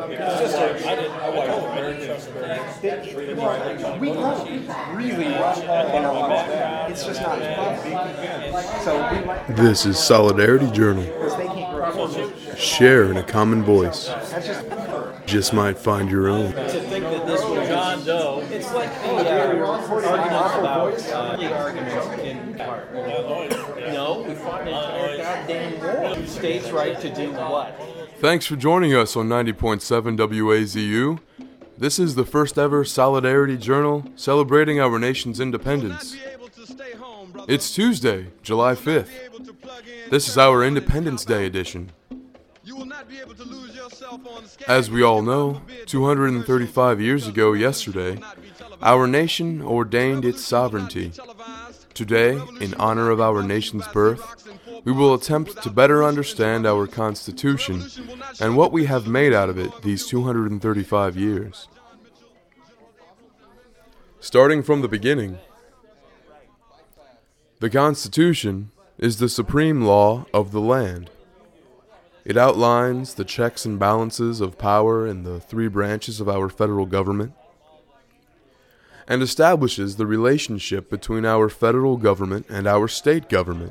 We love it. Really love it. It's just not fun. So we like This is Solidarity Journal. because they can't grow. Share in a common voice. That's just Just might find your own. To think that this was John Doe, it's like the arguments about the arguments in part. No, we fought an entire goddamn war. States' right to do what? Thanks for joining us on 90.7 WAZU. This is the first ever Solidarity Journal celebrating our nation's independence. It's Tuesday, July 5th. This is our Independence Day edition. As we all know, 235 years ago yesterday, our nation ordained its sovereignty. Today, in honor of our nation's birth, we will attempt to better understand our Constitution and what we have made out of it these 235 years. Starting from the beginning, the Constitution is the supreme law of the land. It outlines the checks and balances of power in the three branches of our federal government and establishes the relationship between our federal government and our state government.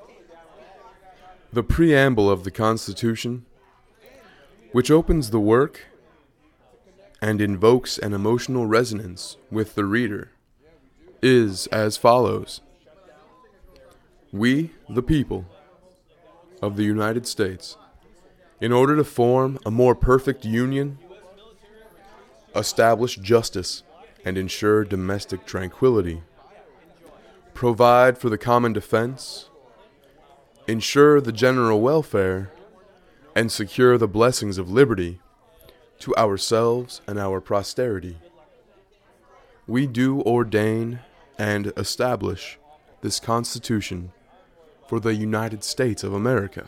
The preamble of the Constitution, which opens the work and invokes an emotional resonance with the reader, is as follows. We, the people of the United States, in order to form a more perfect union, establish justice and ensure domestic tranquility, provide for the common defense, ensure the general welfare, and secure the blessings of liberty to ourselves and our posterity. We do ordain and establish this Constitution for the United States of America.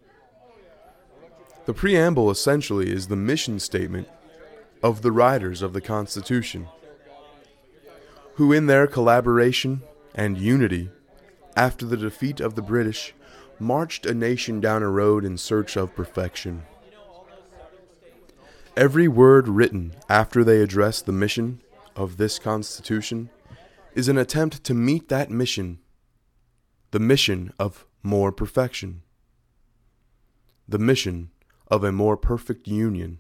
The preamble essentially is the mission statement of the writers of the Constitution, who in their collaboration and unity, after the defeat of the British, marched a nation down a road in search of perfection. Every word written after they address the mission of this Constitution is an attempt to meet that mission, the mission of more perfection, the mission of a more perfect union.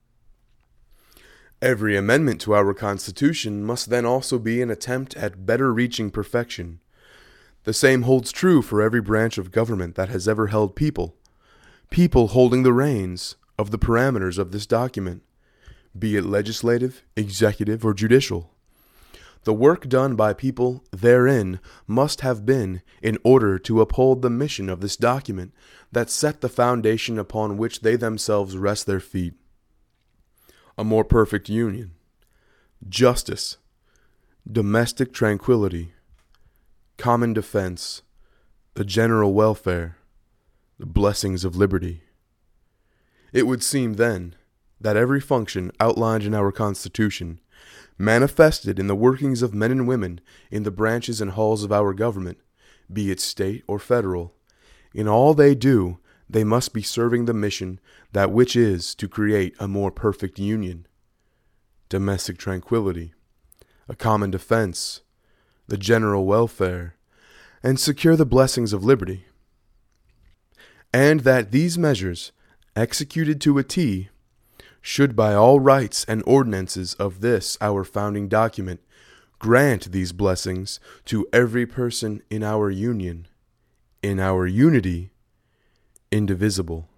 Every amendment to our Constitution must then also be an attempt at better reaching perfection. The same holds true for every branch of government that has ever held people holding the reins of the parameters of this document, be it legislative, executive, or judicial. The work done by people therein must have been in order to uphold the mission of this document that set the foundation upon which they themselves rest their feet. A more perfect union, justice, domestic tranquility, common defense, the general welfare, the blessings of liberty. It would seem then that every function outlined in our Constitution, manifested in the workings of men and women in the branches and halls of our government, be it state or federal, in all they do, they must be serving the mission that which is to create a more perfect union, domestic tranquility, a common defense, the general welfare, and secure the blessings of liberty. And that these measures, executed to a T, should by all rights and ordinances of this our founding document grant these blessings to every person in our union, in our unity, indivisible.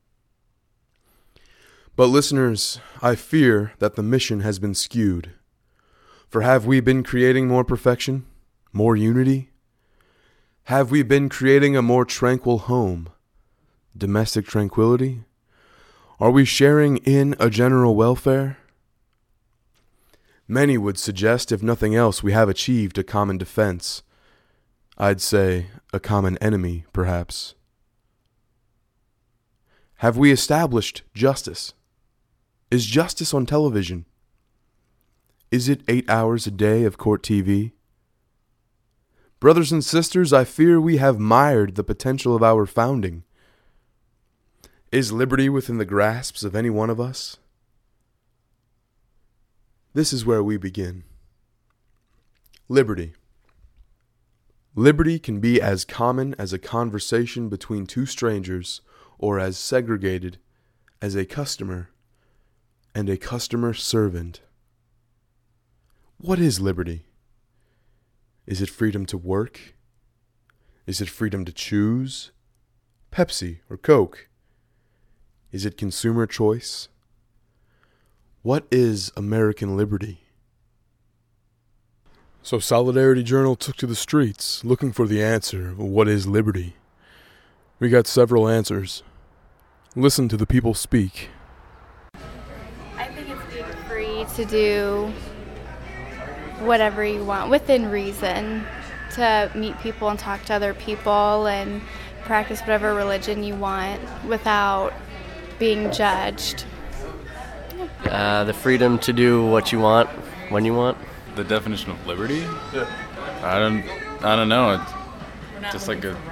But listeners, I fear that the mission has been skewed. For have we been creating more perfection, more unity? Have we been creating a more tranquil home, domestic tranquility? Are we sharing in a general welfare? Many would suggest, if nothing else, we have achieved a common defense. I'd say a common enemy, perhaps. Have we established justice? Is justice on television? Is it 8 hours a day of court TV? Brothers and sisters, I fear we have mired the potential of our founding. Is liberty within the grasps of any one of us? This is where we begin. Liberty. Liberty can be as common as a conversation between two strangers, or as segregated as a customer and a customer servant. What is liberty? Is it freedom to work? Is it freedom to choose? Pepsi or Coke? Is it consumer choice? What is American liberty? So Solidarity Journal took to the streets, looking for the answer of what is liberty. We got several answers. Listen to the people speak. I think it's being free to do whatever you want within reason, to meet people and talk to other people and practice whatever religion you want without being judged. The freedom to do what you want, when you want. The definition of liberty? Yeah. I don't know. It's just like a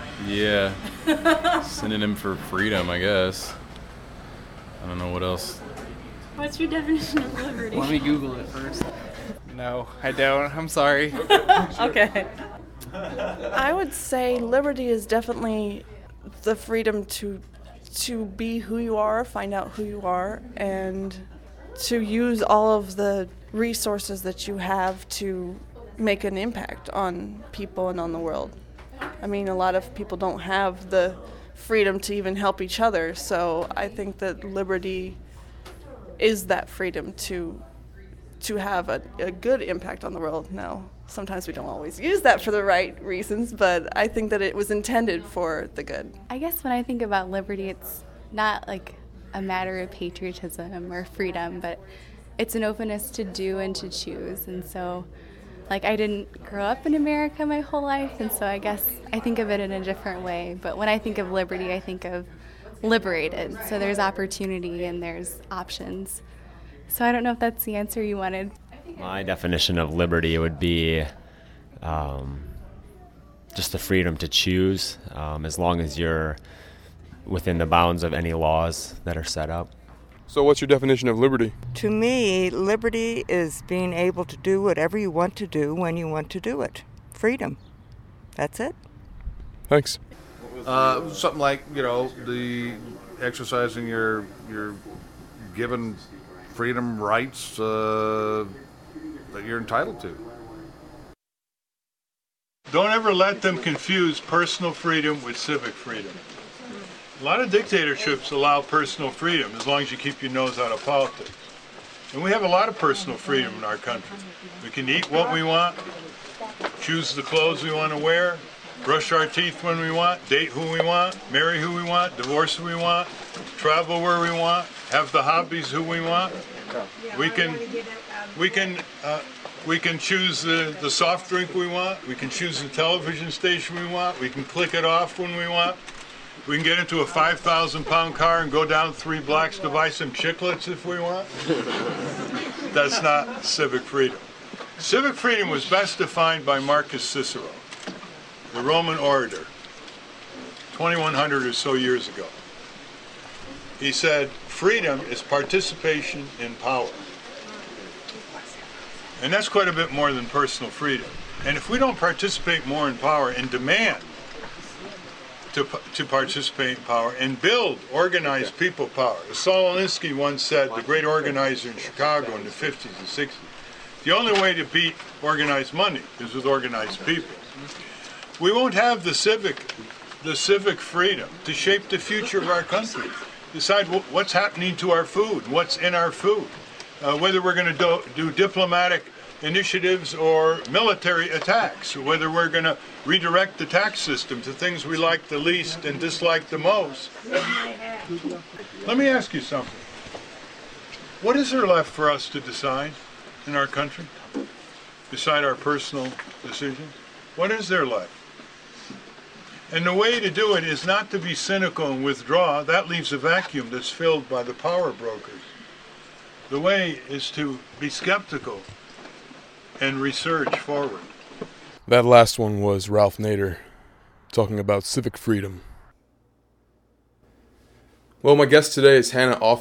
synonym for freedom, I guess. I don't know what else. What's your definition of liberty? Let me Google it first. No, I don't. I'm sorry. Okay. I would say liberty is definitely the freedom to be who you are, find out who you are, and to use all of the resources that you have to make an impact on people and on the world. I mean, a lot of people don't have the freedom to even help each other, so I think that liberty is that freedom to have a good impact on the world. Now, sometimes we don't always use that for the right reasons, but I think that it was intended for the good. I guess when I think about liberty, it's not like a matter of patriotism or freedom, but it's an openness to do and to choose. And so, like, I didn't grow up in America my whole life, and so I guess I think of it in a different way. But when I think of liberty, I think of liberated. So there's opportunity and there's options. So I don't know if that's the answer you wanted. My definition of liberty would be just the freedom to choose, as long as you're within the bounds of any laws that are set up. So what's your definition of liberty? To me, liberty is being able to do whatever you want to do when you want to do it. Freedom. That's it. Thanks. Something like, the exercising your given freedom rights that you're entitled to. Don't ever let them confuse personal freedom with civic freedom. A lot of dictatorships allow personal freedom as long as you keep your nose out of politics. And we have a lot of personal freedom in our country. We can eat what we want, choose the clothes we want to wear, brush our teeth when we want, date who we want, marry who we want, divorce who we want, travel where we want, have the hobbies who we want. We can choose the soft drink we want. We can choose the television station we want. We can click it off when we want. We can get into a 5,000-pound car and go down 3 blocks to buy some chiclets if we want. That's not civic freedom. Civic freedom was best defined by Marcus Cicero, the Roman orator, 2,100 or so years ago. He said, freedom is participation in power. And that's quite a bit more than personal freedom. And if we don't participate more in power and demand to participate in power and build organized people power, as Saul Alinsky once said, the great organizer in Chicago in the 50s and 60s, the only way to beat organized money is with organized people. We won't have the civic freedom to shape the future of our country, decide what's happening to our food, what's in our food, whether we're going to do diplomatic initiatives or military attacks, or whether we're going to redirect the tax system to things we like the least and dislike the most. Let me ask you something. What is there left for us to decide in our country, beside our personal decisions? What is there left? And the way to do it is not to be cynical and withdraw. That leaves a vacuum that's filled by the power brokers. The way is to be skeptical and research forward. That last one was Ralph Nader, talking about civic freedom. Well, my guest today is Hannah Offutt.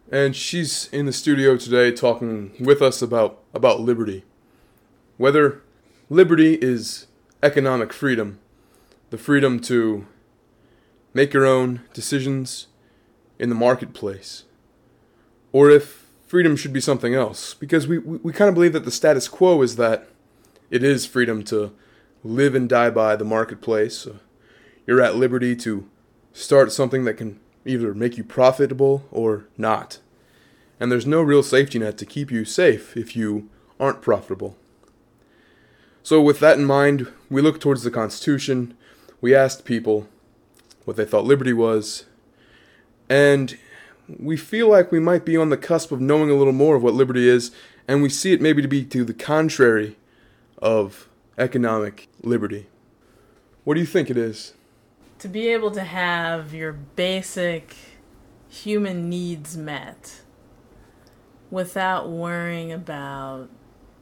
And she's in the studio today talking with us about liberty. Whether liberty is economic freedom, the freedom to make your own decisions in the marketplace, or if freedom should be something else. Because we kind of believe that the status quo is that it is freedom to live and die by the marketplace. You're at liberty to start something that can either make you profitable or not. And there's no real safety net to keep you safe if you aren't profitable. So with that in mind, we looked towards the Constitution. We asked people what they thought liberty was. And we feel like we might be on the cusp of knowing a little more of what liberty is. And we see it maybe to be to the contrary of economic liberty. What do you think it is? To be able to have your basic human needs met without worrying about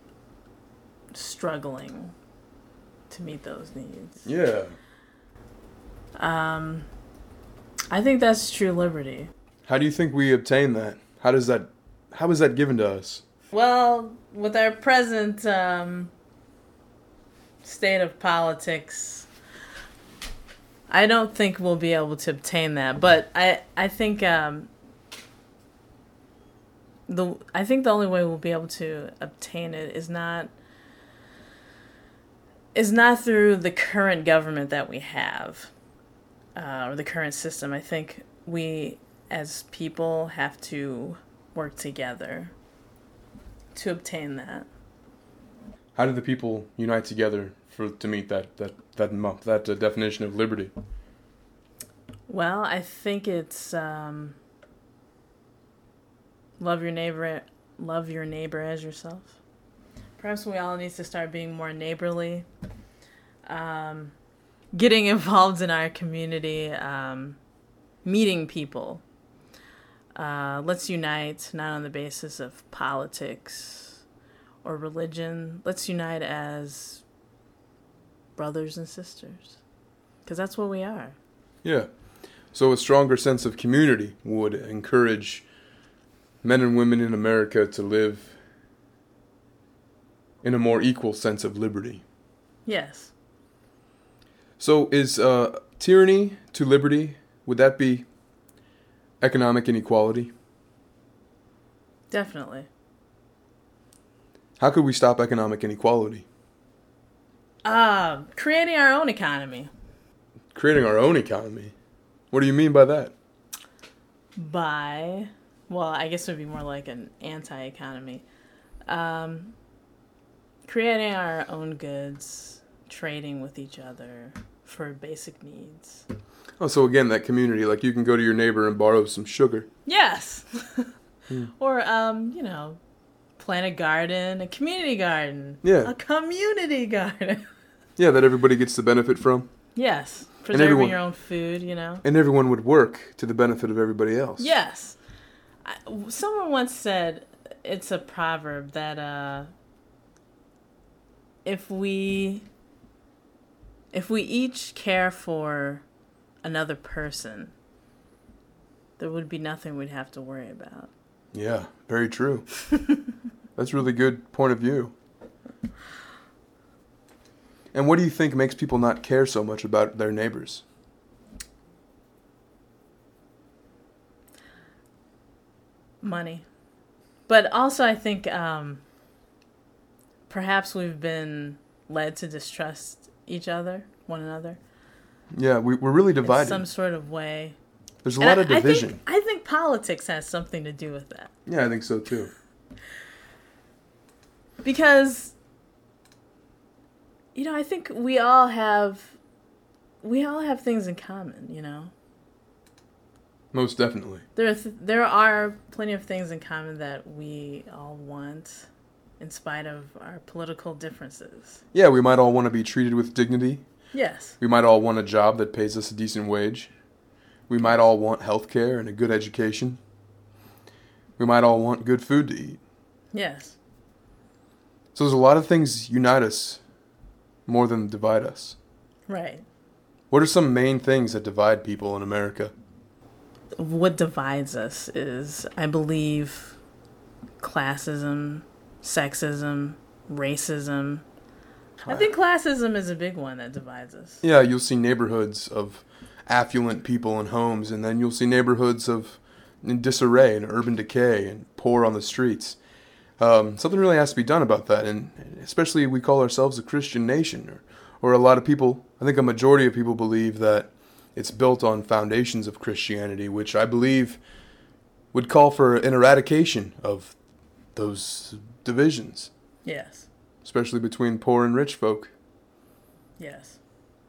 struggling to meet those needs. Yeah. I think that's true liberty. How do you think we obtain that? How is that given to us? Well, with our present state of politics, I don't think we'll be able to obtain that. But I think the only way we'll be able to obtain it is not through the current government that we have, or the current system. I think we as people have to work together to obtain that. How do the people unite together to meet that definition of liberty? Well, I think it's love your neighbor as yourself. Perhaps we all need to start being more neighborly, getting involved in our community, meeting people. Let's unite, not on the basis of politics or religion. Let's unite as brothers and sisters, because that's what we are. Yeah. So a stronger sense of community would encourage men and women in America to live in a more equal sense of liberty. Yes. So is tyranny to liberty, would that be economic inequality? Definitely. How could we stop economic inequality? Creating our own economy. Creating our own economy? What do you mean by that? Well, I guess it would be more like an anti-economy. Creating our own goods, trading with each other for basic needs. Oh, so again, that community, like you can go to your neighbor and borrow some sugar. Yes. Or, plant a garden, a community garden. Yeah. A community garden. Yeah, that everybody gets the benefit from. Yes. Preserving your own food, And everyone would work to the benefit of everybody else. Yes. Someone once said, it's a proverb, that if we each care for another person, there would be nothing we'd have to worry about. Yeah, very true. That's a really good point of view. And what do you think makes people not care so much about their neighbors? Money. But also I think perhaps we've been led to distrust one another. Yeah, we're really divided. In some sort of way. There's a lot of division. I think politics has something to do with that. Yeah, I think so too. Because, I think we all have things in common, Most definitely. There are plenty of things in common that we all want, in spite of our political differences. Yeah, we might all want to be treated with dignity. Yes. We might all want a job that pays us a decent wage. We might all want health care and a good education. We might all want good food to eat. Yes. So there's a lot of things unite us more than divide us. Right. What are some main things that divide people in America? what divides us is, I believe, classism, sexism, racism. I think classism is a big one that divides us. Yeah, you'll see neighborhoods of affluent people and homes, and then you'll see neighborhoods of in disarray and urban decay and poor on the streets. Something really has to be done about that, and especially we call ourselves a Christian nation, or a lot of people, I think a majority of people believe that it's built on foundations of Christianity, which I believe would call for an eradication of those divisions. Yes. Especially between poor and rich folk. Yes.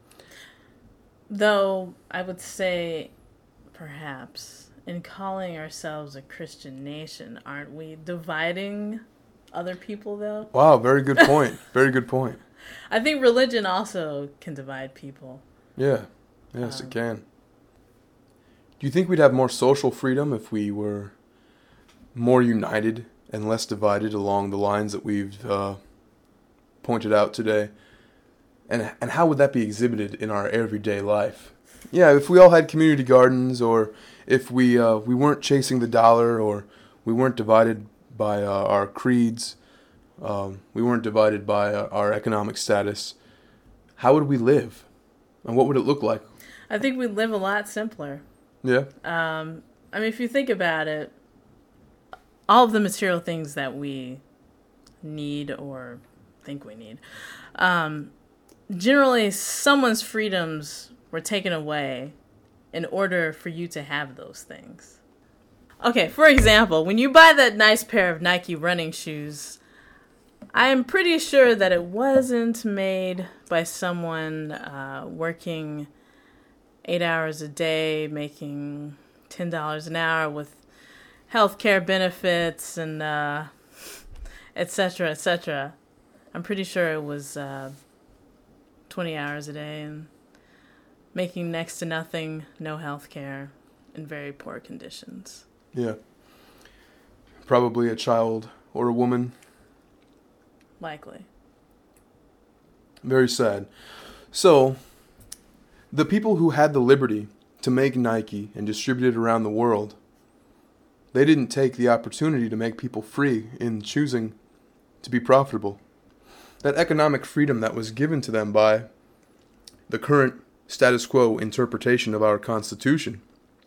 Though I would say, perhaps, in calling ourselves a Christian nation, aren't we dividing other people, though? Wow, very good point. Very good point. I think religion also can divide people. Yeah. Yes, it can. Do you think we'd have more social freedom if we were more united and less divided along the lines that we've pointed out today? And how would that be exhibited in our everyday life? Yeah, if we all had community gardens, or if we weren't chasing the dollar, or we weren't divided by our creeds, we weren't divided by our economic status, how would we live? And what would it look like? I think we'd live a lot simpler. Yeah. I mean, if you think about it, all of the material things that we need or think we need, generally someone's freedoms were taken away in order for you to have those things. Okay, for example, when you buy that nice pair of Nike running shoes, I am pretty sure that it wasn't made by someone working 8 hours a day, making $10 an hour with healthcare benefits and et cetera, et cetera. I'm pretty sure it was 20 hours a day and making next to nothing, no healthcare, in very poor conditions. Yeah. Probably a child or a woman. Likely. Very sad. So, the people who had the liberty to make Nike and distribute it around the world, they didn't take the opportunity to make people free in choosing to be profitable. That economic freedom that was given to them by the current status quo interpretation of our Constitution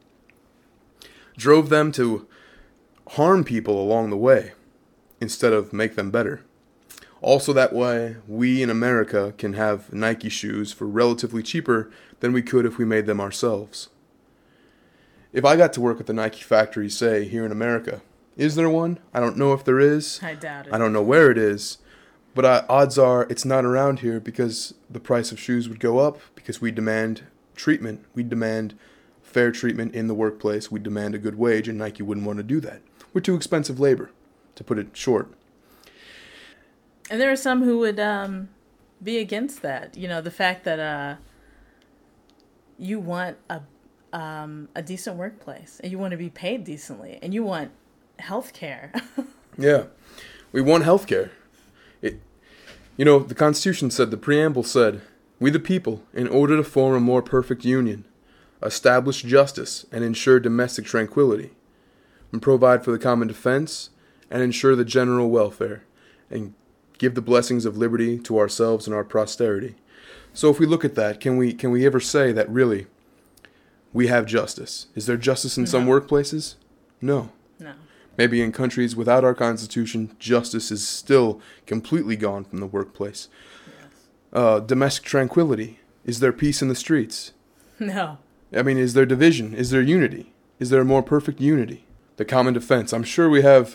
drove them to harm people along the way instead of make them better. Also, that way, we in America can have Nike shoes for relatively cheaper than we could if we made them ourselves. If I got to work at the Nike factory, say, here in America, is there one? I don't know if there is. I doubt it. I don't know where it is. But odds are it's not around here because the price of shoes would go up, because we demand treatment. We demand fair treatment in the workplace. We demand a good wage, and Nike wouldn't want to do that. We're too expensive labor, to put it short. And there are some who would be against that. You know, the fact that you want a decent workplace, and you want to be paid decently, and you want health care. Yeah, we want health care. You know, the Constitution said, the preamble said, "We the people, in order to form a more perfect union, establish justice and ensure domestic tranquility, and provide for the common defense and ensure the general welfare, and give the blessings of liberty to ourselves and our posterity." So if we look at that, can we ever say that really we have justice? Is there justice in some workplaces? No. No. Maybe in countries without our Constitution, justice is still completely gone from the workplace. Yes. Domestic tranquility. Is there peace in the streets? No. I mean, is there division? Is there unity? Is there a more perfect unity? The common defense. I'm sure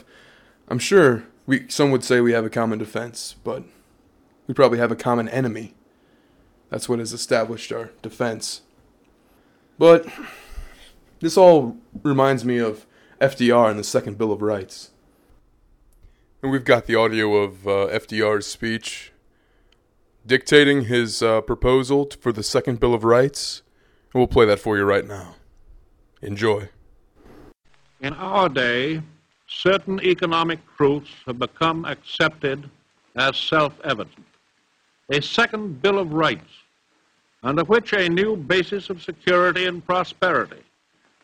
some would say we have a common defense, but we probably have a common enemy. That's what has established our defense. But this all reminds me of FDR and the Second Bill of Rights. And we've got the audio of FDR's speech dictating his proposal for the Second Bill of Rights. And we'll play that for you right now. Enjoy. In our day, certain economic truths have become accepted as self-evident. A Second Bill of Rights, under which a new basis of security and prosperity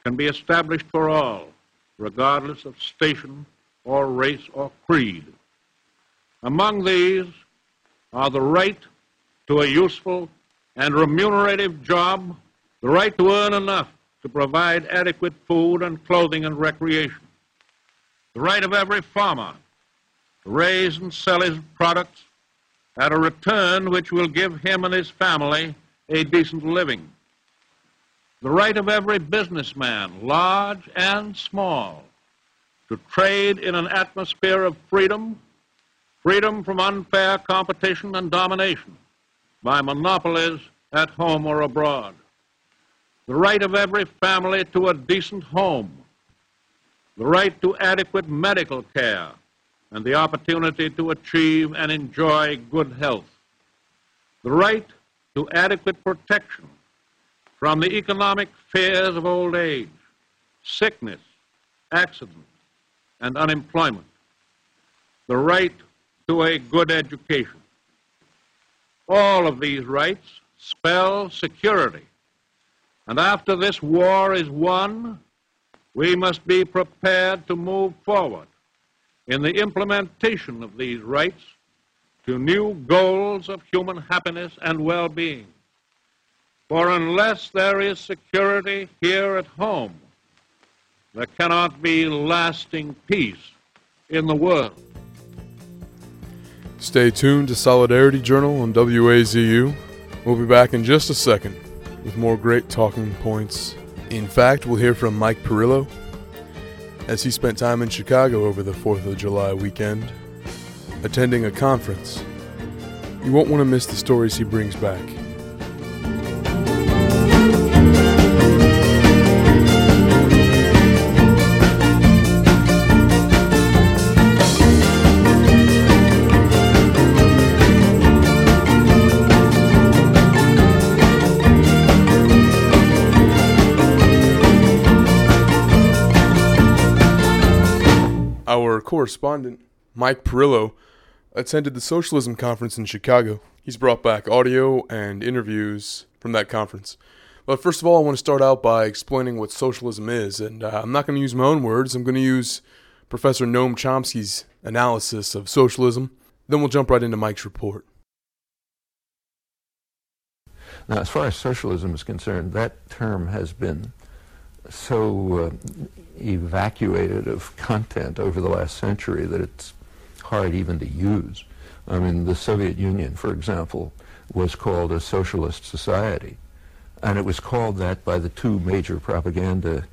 can be established for all, regardless of station or race or creed. Among these are the right to a useful and remunerative job, the right to earn enough to provide adequate food and clothing and recreation, the right of every farmer to raise and sell his products at a return which will give him and his family a decent living, the right of every businessman, large and small, to trade in an atmosphere of freedom, freedom from unfair competition and domination by monopolies at home or abroad, the right of every family to a decent home, the right to adequate medical care and the opportunity to achieve and enjoy good health, the right to adequate protection from the economic fears of old age, sickness, accident, and unemployment, the right to a good education. All of these rights spell security. And after this war is won, we must be prepared to move forward in the implementation of these rights to new goals of human happiness and well-being. For unless there is security here at home, there cannot be lasting peace in the world. Stay tuned to Solidarity Journal on WAZU. We'll be back in just a second with more great talking points. In fact, we'll hear from Mike Perillo as he spent time in Chicago over the 4th of July weekend, attending a conference. You won't want to miss the stories he brings back. Our correspondent, Mike Perillo, attended the Socialism Conference in Chicago. He's brought back audio and interviews from that conference. But first of all, I want to start out by explaining what socialism is, and I'm not going to use my own words. I'm going to use Professor Noam Chomsky's analysis of socialism. Then we'll jump right into Mike's report. Now, as far as socialism is concerned, that term has been so evacuated of content over the last century that it's hard even to use. I mean, the Soviet Union, for example, was called a socialist society, and it was called that by the two major propaganda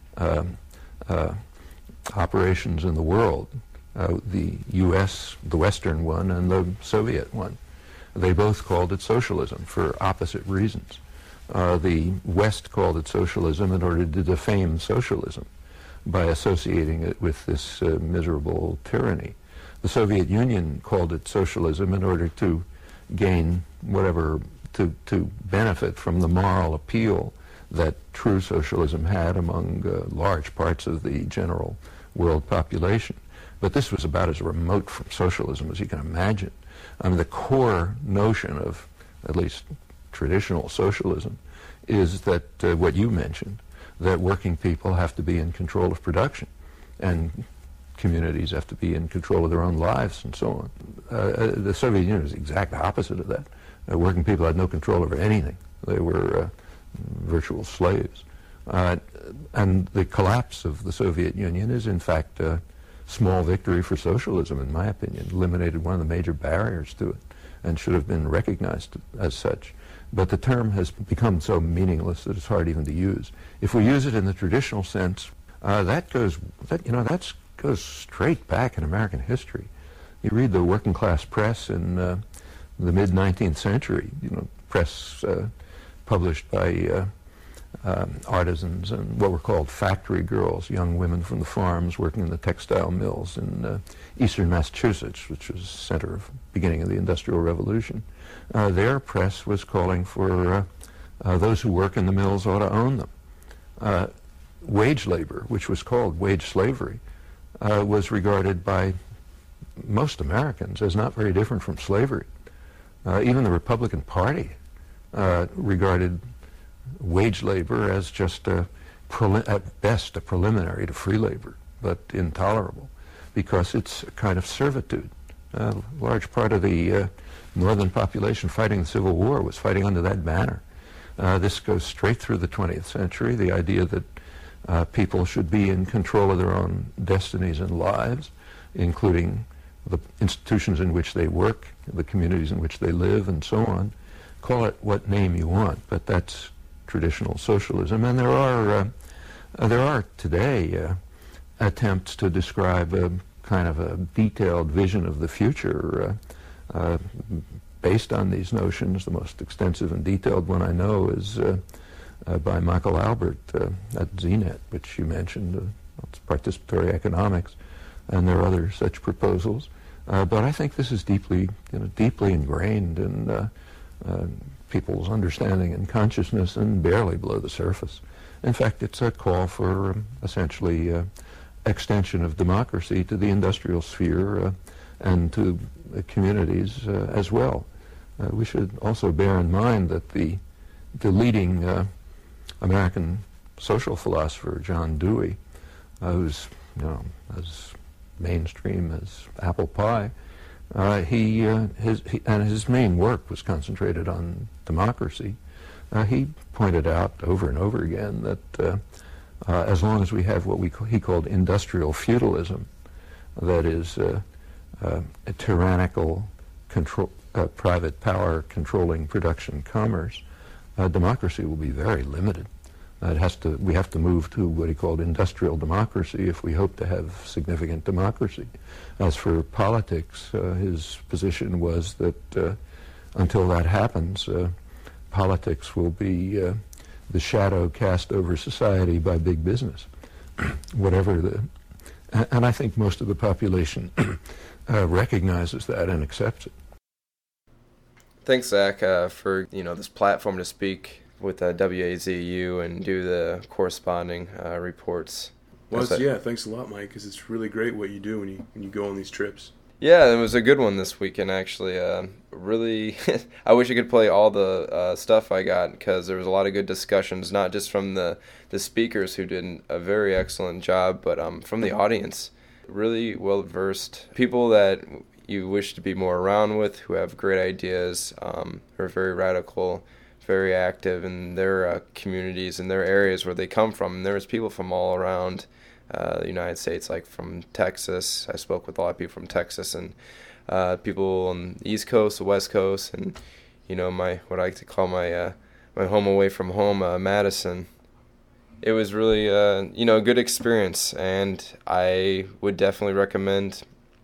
operations in the world, the U.S., the Western one, and the Soviet one. They both called it socialism for opposite reasons. The West called it socialism in order to defame socialism by associating it with this miserable tyranny. The Soviet Union called it socialism in order to gain whatever, to benefit from the moral appeal that true socialism had among large parts of the general world population. But this was about as remote from socialism as you can imagine. I mean, the core notion of at least traditional socialism is that what you mentioned, that working people have to be in control of production and communities have to be in control of their own lives and so on. The Soviet Union was the exact opposite of that. Working people had no control over anything. They were virtual slaves. And the collapse of the Soviet Union is in fact a small victory for socialism, in my opinion. Eliminated one of the major barriers to it and should have been recognized as such. But the term has become so meaningless that it's hard even to use. If we use it in the traditional sense, that goes straight back in American history. You read the working class press in the mid-19th century, press published by artisans and what were called factory girls, young women from the farms working in the textile mills in eastern Massachusetts, which was the center of beginning of the Industrial Revolution. Their press was calling for those who work in the mills ought to own them. Wage labor, which was called wage slavery, was regarded by most Americans as not very different from slavery. Even the Republican Party regarded wage labor as just a at best a preliminary to free labor, but intolerable, because it's a kind of servitude. A large part of the northern population fighting the Civil War was fighting under that banner. This goes straight through the 20th century, the idea that people should be in control of their own destinies and lives, including the institutions in which they work, the communities in which they live, and so on. Call it what name you want, but that's traditional socialism. And there are today attempts to describe a kind of a detailed vision of the future based on these notions. The most extensive and detailed one I know is by Michael Albert at ZNet, which you mentioned. It's participatory economics, and there are other such proposals. But I think this is deeply ingrained in people's understanding and consciousness, and barely below the surface. In fact, it's a call for essentially extension of democracy to the industrial sphere and to communities as well. We should also bear in mind that the leading American social philosopher, John Dewey, who's as mainstream as apple pie, his main work was concentrated on democracy. He pointed out over and over again that as long as we have what he called industrial feudalism, that is a tyrannical control, private power controlling production commerce, democracy will be very limited. We have to move to what he called industrial democracy if we hope to have significant democracy. As for politics, his position was that until that happens, politics will be the shadow cast over society by big business, and I think most of the population recognizes that and accepts it. Thanks, Zach, for this platform to speak with WAZU and do the corresponding reports. Well, thanks a lot, Mike, because it's really great what you do when you go on these trips. Yeah, it was a good one this weekend, actually. Really, I wish I could play all the stuff I got, because there was a lot of good discussions, not just from the speakers who did a very excellent job, but from the audience. Really well-versed people that you wish to be more around with, who have great ideas, who are very radical, very active in their communities and their areas where they come from. And there was people from all around the United States, like from Texas. I spoke with a lot of people from Texas, and people on the East Coast, the West Coast, and what I like to call my home away from home, Madison. It was really a good experience, and I would definitely recommend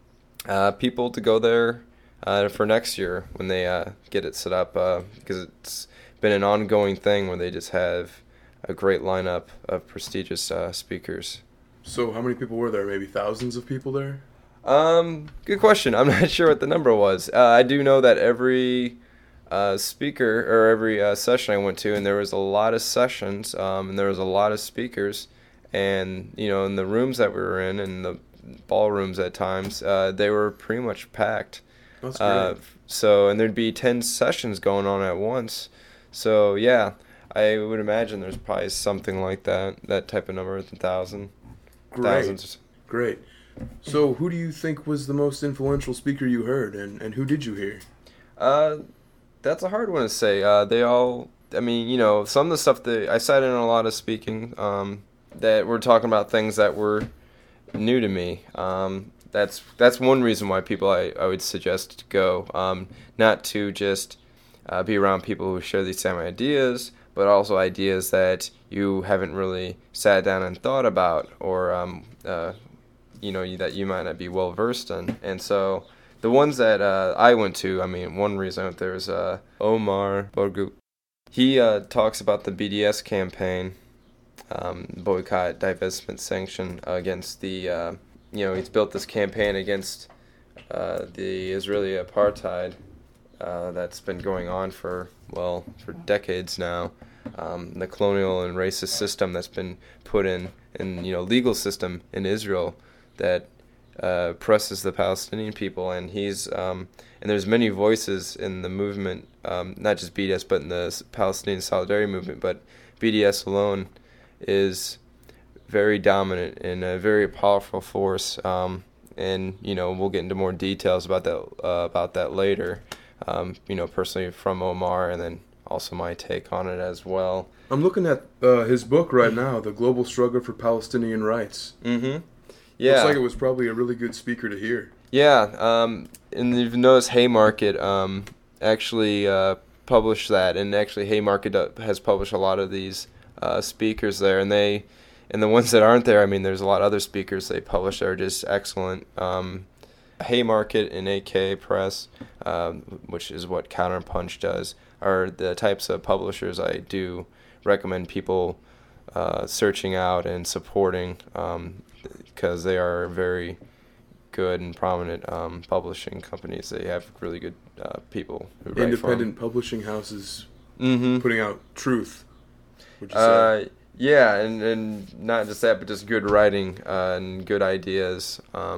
people to go there for next year when they get it set up, because it's been an ongoing thing where they just have a great lineup of prestigious speakers. So how many people were there? Maybe thousands of people there? Good question. I'm not sure what the number was. I do know that every speaker or every session I went to, and there was a lot of sessions, and there was a lot of speakers, and in the rooms that we were in, and the ballrooms at times, they were pretty much packed. That's great. And there'd be 10 sessions going on at once. So yeah, I would imagine there's probably something like that type of number, 1,000. Thousands. Great. So who do you think was the most influential speaker you heard, and who did you hear? That's a hard one to say. They all, some of the stuff that I sat in a lot of speaking that were talking about things that were new to me. That's one reason why people I would suggest to go, not to just be around people who share these same ideas, but also ideas that you haven't really sat down and thought about, or that you might not be well versed in. And so the ones that I went to, one reason I went there was Omar Borgu. He talks about the BDS campaign, boycott, divestment, sanction, against the, he's built this campaign against the Israeli apartheid that's been going on for decades now. The colonial and racist system that's been put in legal system in Israel that oppresses the Palestinian people, and he's and there's many voices in the movement, not just BDS but in the Palestinian solidarity movement, but BDS alone is very dominant and a very powerful force. And we'll get into more details about that later. Personally from Omar, and then also my take on it as well. I'm looking at his book right now, The Global Struggle for Palestinian Rights. Mm-hmm. Yeah. Looks like it was probably a really good speaker to hear. Yeah. And you've noticed Haymarket actually published that, and actually Haymarket has published a lot of these speakers there, and the ones that aren't there, I mean, there's a lot of other speakers they publish that are just excellent. Haymarket and AK Press, which is what Counterpunch does, are the types of publishers I do recommend people searching out and supporting, because they are very good and prominent publishing companies. They have really good people who write for them. Independent publishing houses putting out truth, would you say? Yeah, and not just that, but just good writing and good ideas.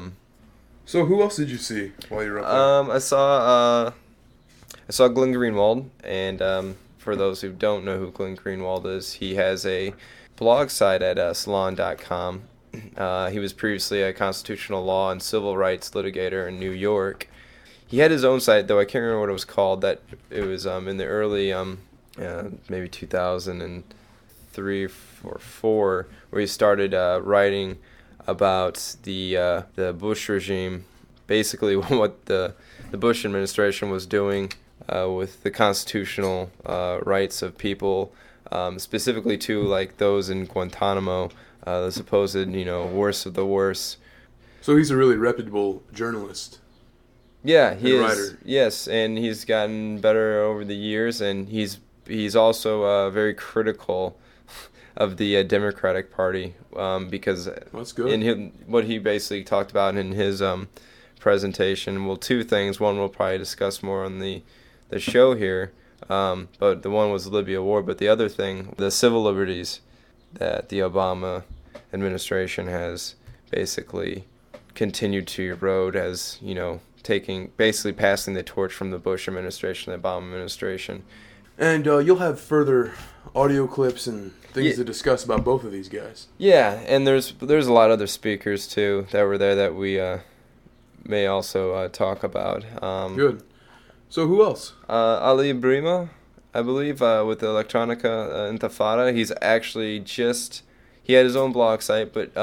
So who else did you see while you were up there? I saw Glenn Greenwald, and for those who don't know who Glenn Greenwald is, he has a blog site at salon.com. He was previously a constitutional law and civil rights litigator in New York. He had his own site, though I can't remember what it was called. That it was in the early maybe 2003 or 4, where he started writing about the Bush regime, basically what the Bush administration was doing with the constitutional rights of people, specifically to like those in Guantanamo, the supposed worst of the worst. So he's a really reputable journalist. Yeah, he is. Writer. Yes, and he's gotten better over the years, and he's also very critical of the Democratic Party, because that's good. What he basically talked about in his presentation, well, two things. One we'll probably discuss more on the show here, but the one was the Libya war, but the other thing, the civil liberties that the Obama administration has basically continued to erode, as basically passing the torch from the Bush administration, the Obama administration. And you'll have further audio clips and things to discuss about both of these guys. Yeah, and there's a lot of other speakers too that were there that we may also talk about. Good. So who else? Ali Brima, I believe, with the Electronica Intifada. He's actually he had his own blog site, but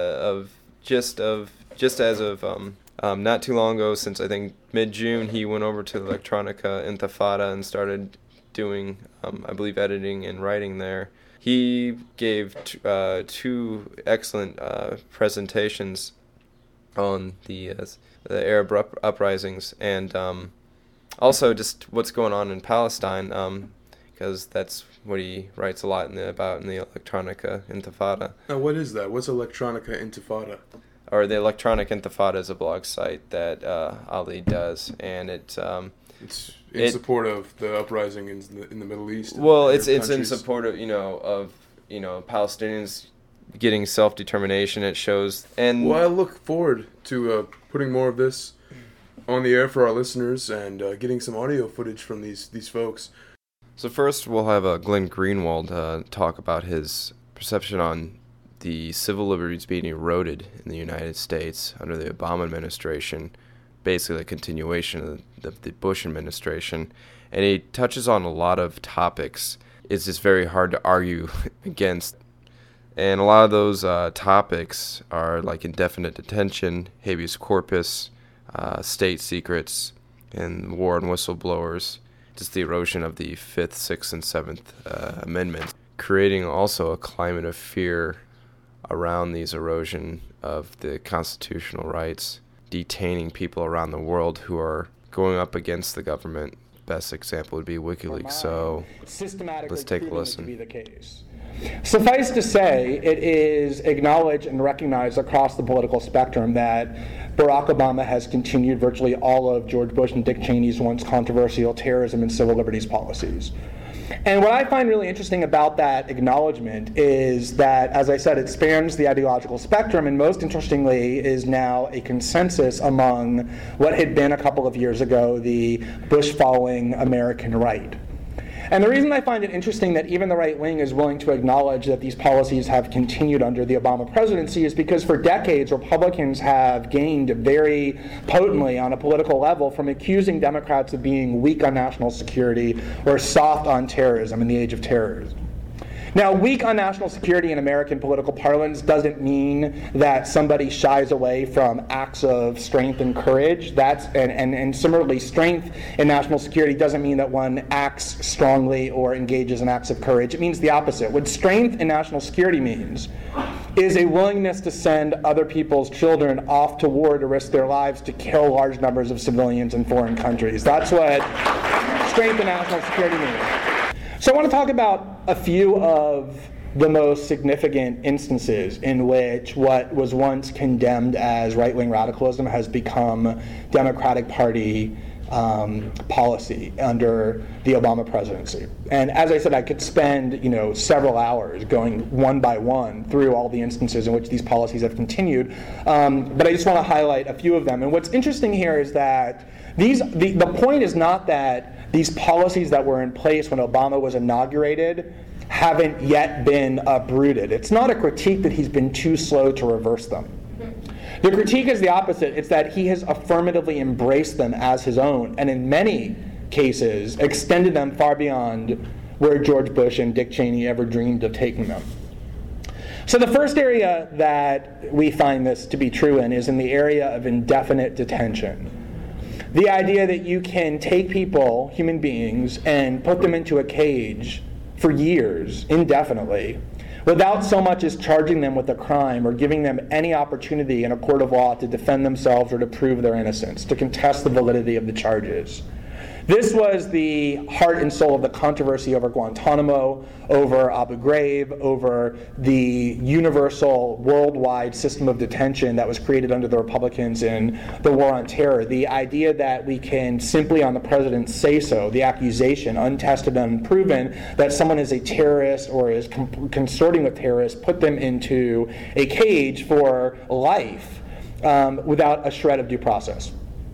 just as of not too long ago, since I think mid-June, he went over to the Electronica Intifada and started doing, I believe, editing and writing there. He gave two excellent presentations on the Arab uprisings, and also just what's going on in Palestine, because that's what he writes a lot about in the Electronica Intifada. Now, what is that? What's Electronica Intifada? Or the Electronic Intifada is a blog site that Ali does, and it's in support of the uprising in the Middle East. Well, it's in support of Palestinians getting self-determination. It shows, and I look forward to putting more of this on the air for our listeners and getting some audio footage from these folks. So first, we'll have Glenn Greenwald talk about his perception on the civil liberties being eroded in the United States under the Obama administration, basically a continuation of the Bush administration. And he touches on a lot of topics. It's just very hard to argue against. And a lot of those topics are like indefinite detention, habeas corpus, state secrets, and war on whistleblowers, just the erosion of the 5th, 6th, and 7th Amendments, creating also a climate of fear around these erosion of the constitutional rights, detaining people around the world who are going up against the government. Best example would be WikiLeaks. So let's take a listen. To be the case. Suffice to say, it is acknowledged and recognized across the political spectrum that Barack Obama has continued virtually all of George Bush and Dick Cheney's once controversial terrorism and civil liberties policies. And what I find really interesting about that acknowledgement is that, as I said, it spans the ideological spectrum, and most interestingly is now a consensus among what had been a couple of years ago the Bush-following American right. And the reason I find it interesting that even the right wing is willing to acknowledge that these policies have continued under the Obama presidency is because for decades, Republicans have gained very potently on a political level from accusing Democrats of being weak on national security or soft on terrorism in the age of terrorism. Now, weak on national security in American political parlance doesn't mean that somebody shies away from acts of strength and courage. And similarly, strength in national security doesn't mean that one acts strongly or engages in acts of courage. It means the opposite. What strength in national security means is a willingness to send other people's children off to war to risk their lives to kill large numbers of civilians in foreign countries. That's what strength in national security means. So I want to talk about a few of the most significant instances in which what was once condemned as right-wing radicalism has become Democratic Party policy under the Obama presidency. And as I said, I could spend several hours going one by one through all the instances in which these policies have continued, but I just want to highlight a few of them. And what's interesting here is that the point is not that these policies that were in place when Obama was inaugurated haven't yet been uprooted. It's not a critique that he's been too slow to reverse them. The critique is the opposite. It's that he has affirmatively embraced them as his own, and in many cases extended them far beyond where George Bush and Dick Cheney ever dreamed of taking them. So the first area that we find this to be true in is in the area of indefinite detention. The idea that you can take people, human beings, and put them into a cage for years, indefinitely, without so much as charging them with a crime or giving them any opportunity in a court of law to defend themselves or to prove their innocence, to contest the validity of the charges. This was the heart and soul of the controversy over Guantanamo, over Abu Ghraib, over the universal worldwide system of detention that was created under the Republicans in the War on Terror. The idea that we can simply on the president's say-so, the accusation, untested and unproven, that someone is a terrorist or is consorting with terrorists, put them into a cage for life without a shred of due process.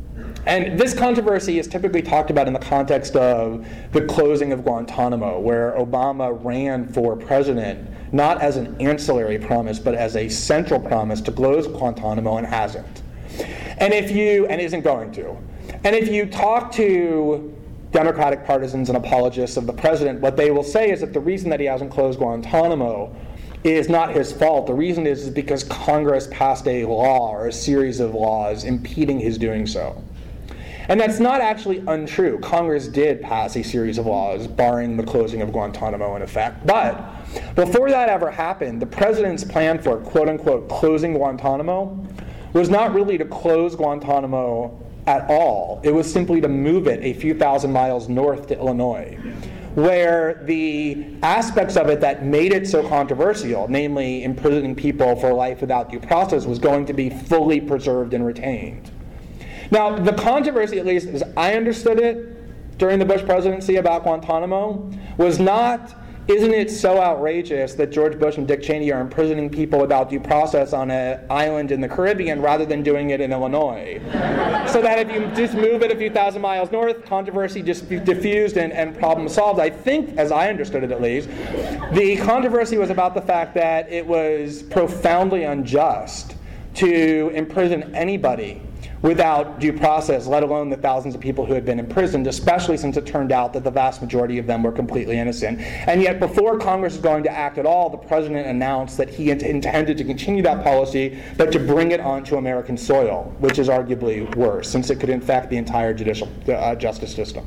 And this controversy is typically talked about in the context of the closing of Guantanamo, where Obama ran for president not as an ancillary promise, but as a central promise to close Guantanamo, and hasn't. And isn't going to. And if you talk to Democratic partisans and apologists of the president, what they will say is that the reason that he hasn't closed Guantanamo is not his fault. The reason is because Congress passed a law or a series of laws impeding his doing so. And that's not actually untrue. Congress did pass a series of laws barring the closing of Guantanamo in effect. But before that ever happened, the president's plan for quote-unquote closing Guantanamo was not really to close Guantanamo at all. It was simply to move it a few thousand miles north to Illinois, where the aspects of it that made it so controversial, namely imprisoning people for life without due process, was going to be fully preserved and retained. Now, the controversy, at least as I understood it during the Bush presidency about Guantanamo, was not, isn't it so outrageous that George Bush and Dick Cheney are imprisoning people without due process on an island in the Caribbean rather than doing it in Illinois? So that if you just move it a few thousand miles north, controversy just diffused and problem solved. I think, as I understood it at least, the controversy was about the fact that it was profoundly unjust to imprison anybody without due process, let alone the thousands of people who had been imprisoned, especially since it turned out that the vast majority of them were completely innocent. And yet, before Congress was going to act at all, the president announced that he intended to continue that policy, but to bring it onto American soil, which is arguably worse, since it could infect the entire judicial justice system.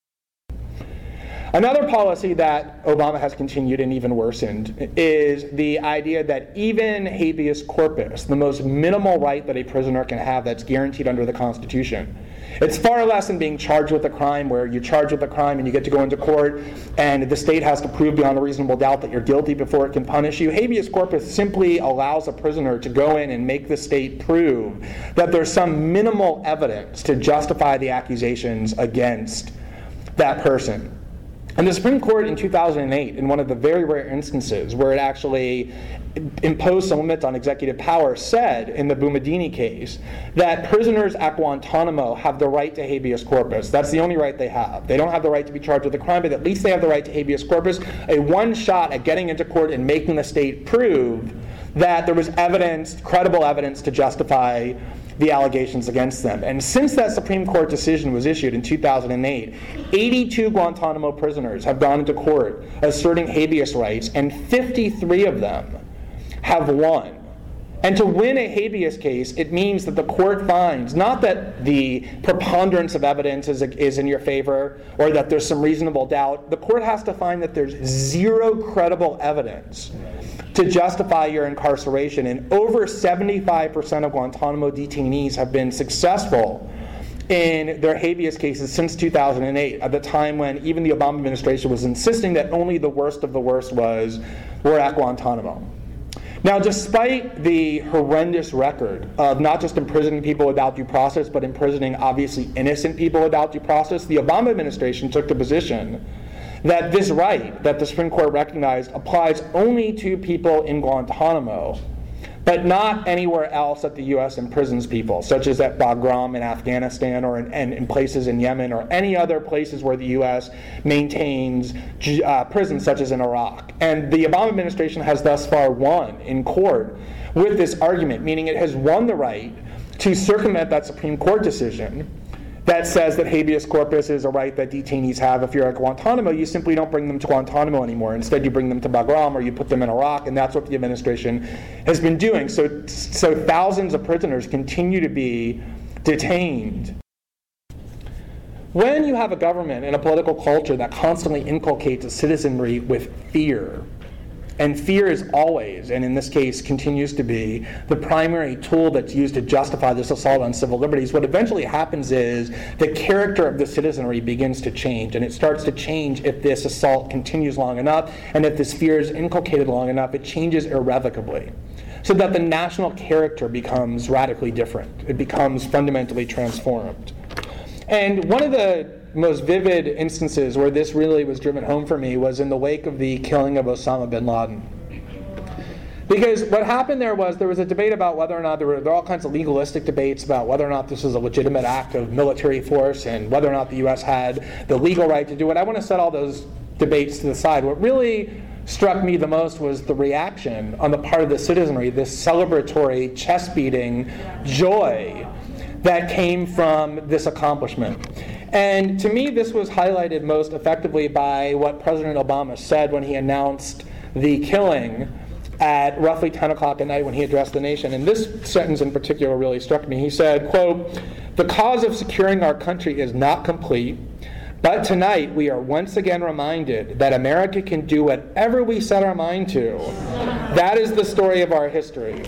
Another policy that Obama has continued and even worsened is the idea that even habeas corpus, the most minimal right that a prisoner can have that's guaranteed under the Constitution, it's far less than being charged with a crime where you're charged with a crime and you get to go into court and the state has to prove beyond a reasonable doubt that you're guilty before it can punish you. Habeas corpus simply allows a prisoner to go in and make the state prove that there's some minimal evidence to justify the accusations against that person. And the Supreme Court in 2008, in one of the very rare instances where it actually imposed some limits on executive power, said in the Boumediene case that prisoners at Guantanamo have the right to habeas corpus. That's the only right they have. They don't have the right to be charged with a crime, but at least they have the right to habeas corpus, a one shot at getting into court and making the state prove that there was evidence, credible evidence, to justify the allegations against them. And since that Supreme Court decision was issued in 2008, 82 Guantanamo prisoners have gone into court asserting habeas rights, and 53 of them have won. And to win a habeas case, it means that the court finds not that the preponderance of evidence is in your favor or that there's some reasonable doubt. The court has to find that there's zero credible evidence to justify your incarceration. And over 75% of Guantanamo detainees have been successful in their habeas cases since 2008, at the time when even the Obama administration was insisting that only the worst of the worst were at Guantanamo. Now, despite the horrendous record of not just imprisoning people without due process, but imprisoning obviously innocent people without due process, the Obama administration took the position that this right that the Supreme Court recognized applies only to people in Guantanamo, but not anywhere else that the U.S. imprisons people, such as at Bagram in Afghanistan or in places in Yemen or any other places where the U.S. maintains prisons, such as in Iraq. And the Obama administration has thus far won in court with this argument, meaning it has won the right to circumvent that Supreme Court decision that says that habeas corpus is a right that detainees have. If you're at Guantanamo, you simply don't bring them to Guantanamo anymore. Instead, you bring them to Bagram or you put them in Iraq, and that's what the administration has been doing. So thousands of prisoners continue to be detained. When you have a government and a political culture that constantly inculcates a citizenry with fear, and fear is always, and in this case continues to be, the primary tool that's used to justify this assault on civil liberties, what eventually happens is the character of the citizenry begins to change, and it starts to change if this assault continues long enough, and if this fear is inculcated long enough, it changes irrevocably, so that the national character becomes radically different. It becomes fundamentally transformed. And one of the most vivid instances where this really was driven home for me was in the wake of the killing of Osama bin Laden. Because what happened there was a debate about whether or not there were all kinds of legalistic debates about whether or not this was a legitimate act of military force and whether or not the U.S. had the legal right to do it. I want to set all those debates to the side. What really struck me the most was the reaction on the part of the citizenry, this celebratory, chest-beating joy that came from this accomplishment. And to me, this was highlighted most effectively by what President Obama said when he announced the killing at roughly 10 o'clock at night when he addressed the nation. And this sentence in particular really struck me. He said, quote, "The cause of securing our country is not complete, but tonight we are once again reminded that America can do whatever we set our mind to. That is the story of our history."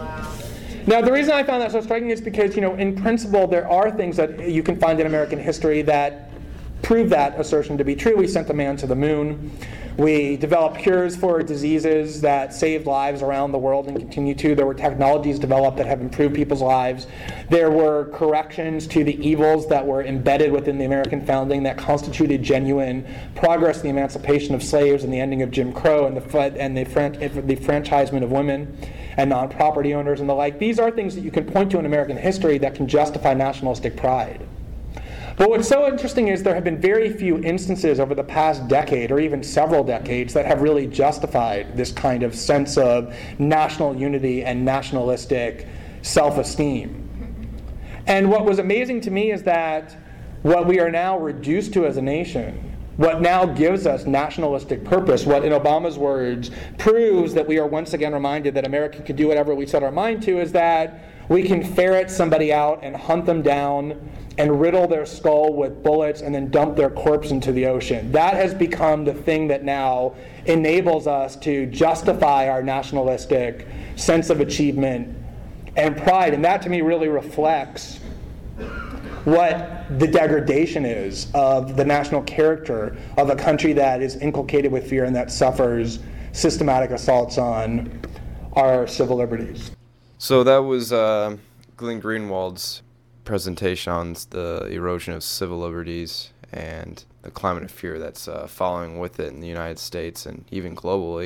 Now, the reason I found that so striking is because, in principle, there are things that you can find in American history that prove that assertion to be true. We sent a man to the moon. We developed cures for diseases that saved lives around the world and continue to. There were technologies developed that have improved people's lives. There were corrections to the evils that were embedded within the American founding that constituted genuine progress, the emancipation of slaves and the ending of Jim Crow and the enfranchisement of women and non-property owners and the like. These are things that you can point to in American history that can justify nationalistic pride. But what's so interesting is there have been very few instances over the past decade or even several decades that have really justified this kind of sense of national unity and nationalistic self-esteem. And what was amazing to me is that what we are now reduced to as a nation, what now gives us nationalistic purpose, what in Obama's words proves that we are once again reminded that America can do whatever we set our mind to, is that we can ferret somebody out and hunt them down and riddle their skull with bullets and then dump their corpse into the ocean. That has become the thing that now enables us to justify our nationalistic sense of achievement and pride. And that to me really reflects what the degradation is of the national character of a country that is inculcated with fear and that suffers systematic assaults on our civil liberties. So that was Glenn Greenwald's presentation on the erosion of civil liberties, and the climate of fear that's following with it in the United States and even globally.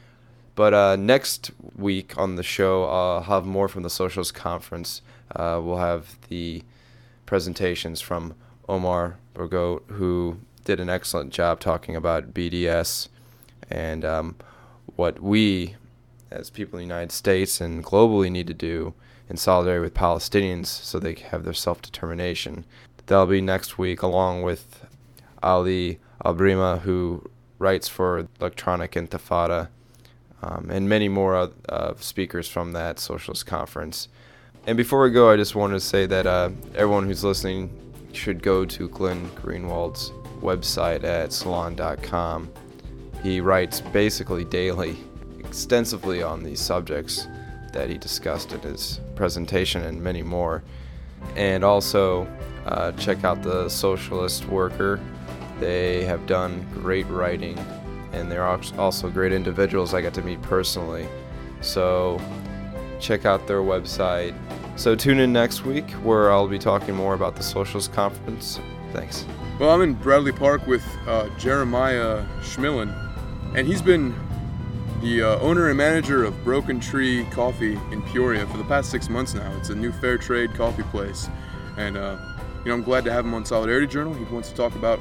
But next week on the show, I'll have more from the Socialist Conference. We'll have the presentations from Omar Bourgot, who did an excellent job talking about BDS and what we, as people in the United States and globally, need to do in solidarity with Palestinians so they have their self-determination. That'll be next week, along with Ali Albrima, who writes for Electronic Intifada, and many more speakers from that Socialist Conference. And before we go, I just wanted to say that everyone who's listening should go to Glenn Greenwald's website at salon.com. He writes basically daily, extensively on these subjects that he discussed in his presentation and many more. And also check out the Socialist Worker. They have done great writing, and they're also great individuals I got to meet personally. So check out their website. So tune in next week where I'll be talking more about the Socialist Conference. Thanks. Well, I'm in Bradley Park with Jeremiah Schmillen, and he's been the owner and manager of Broken Tree Coffee in Peoria for the past 6 months now. It's a new fair trade coffee place, and I'm glad to have him on Solidarity Journal. He wants to talk about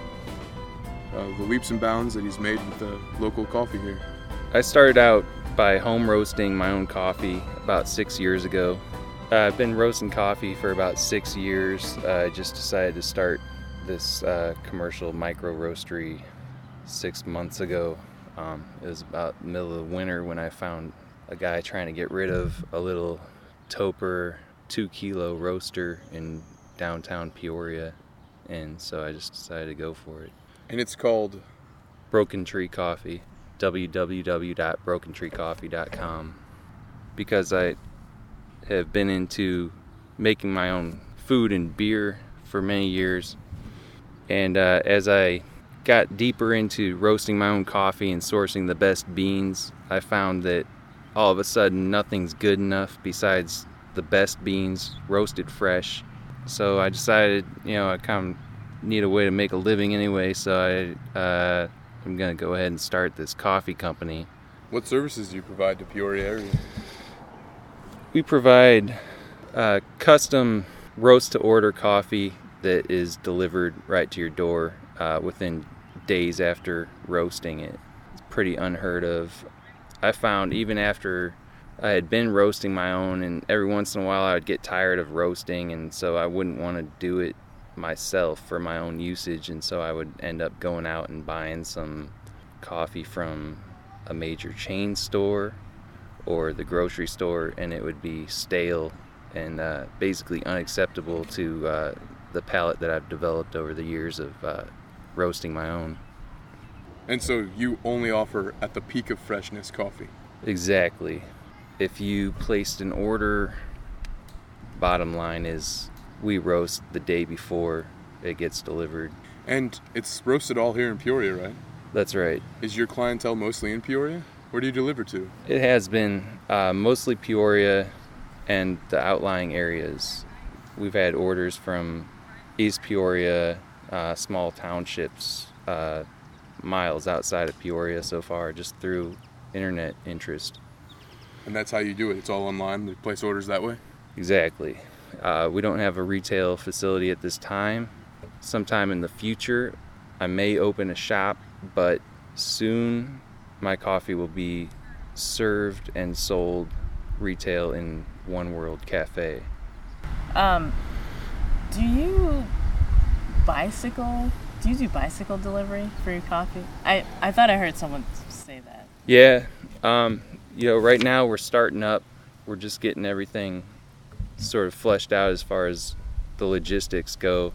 the leaps and bounds that he's made with the local coffee here. I started out by home roasting my own coffee about 6 years ago. I've been roasting coffee for about 6 years. I just decided to start this commercial micro roastery 6 months ago. It was about the middle of the winter when I found a guy trying to get rid of a little Topper 2-kilo roaster in downtown Peoria, and so I just decided to go for it. And it's called Broken Tree Coffee, www.brokentreecoffee.com, because I have been into making my own food and beer for many years, and as I got deeper into roasting my own coffee and sourcing the best beans, I found that all of a sudden nothing's good enough besides the best beans roasted fresh. So I decided, I kind of need a way to make a living anyway, so I'm going to go ahead and start this coffee company. What services do you provide to Peoria area? We provide custom roast-to-order coffee that is delivered right to your door within days after roasting it. It's pretty unheard of. I found even after I had been roasting my own, and every once in a while I would get tired of roasting, and so I wouldn't want to do it myself for my own usage, and so I would end up going out and buying some coffee from a major chain store or the grocery store, and it would be stale and basically unacceptable to the palate that I've developed over the years of roasting my own. And so you only offer at the peak of freshness coffee? Exactly. If you placed an order, bottom line is we roast the day before it gets delivered. And it's roasted all here in Peoria, right? That's right. Is your clientele mostly in Peoria? Where do you deliver to? It has been mostly Peoria and the outlying areas. We've had orders from East Peoria, small townships, miles outside of Peoria so far, just through internet interest. And that's how you do it? It's all online? You place orders that way? Exactly. We don't have a retail facility at this time. Sometime in the future, I may open a shop, but soon my coffee will be served and sold retail in One World Cafe. Do you bicycle? Do you do bicycle delivery for your coffee? I thought I heard someone say that. Yeah. Right now we're starting up. We're just getting everything sort of fleshed out as far as the logistics go.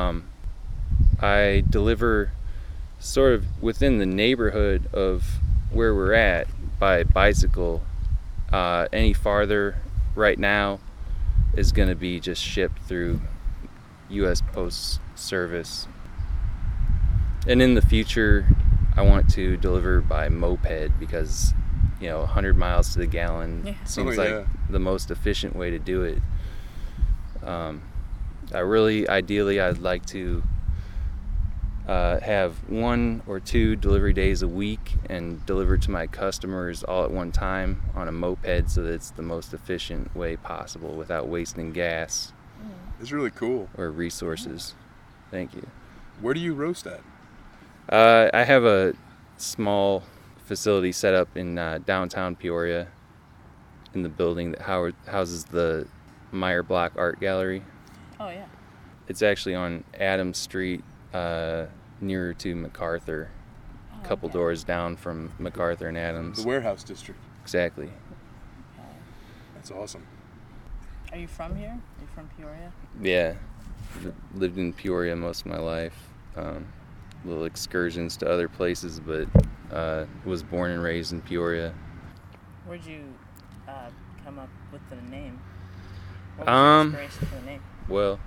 I deliver sort of within the neighborhood of where we're at by bicycle. Any farther right now is going to be just shipped through U.S. Post Service. And in the future, I want to deliver by moped because, 100 miles to the gallon seems like the most efficient way to do it. Ideally, I'd like to have 1 or 2 delivery days a week and deliver to my customers all at one time on a moped, so that it's the most efficient way possible without wasting gas. It's really cool. Or resources. Thank you. Where do you roast at? I have a small facility set up in downtown Peoria, in the building that houses the Meyer Block Art Gallery. Oh, yeah. It's actually on Adams Street, nearer to MacArthur, a couple doors down from MacArthur and Adams. The warehouse district. Exactly. That's awesome. Are you from here? Are you from Peoria? Yeah. Lived in Peoria most of my life. Little excursions to other places, but was born and raised in Peoria. Where'd you come up with the name? What was the inspiration for the name? Well,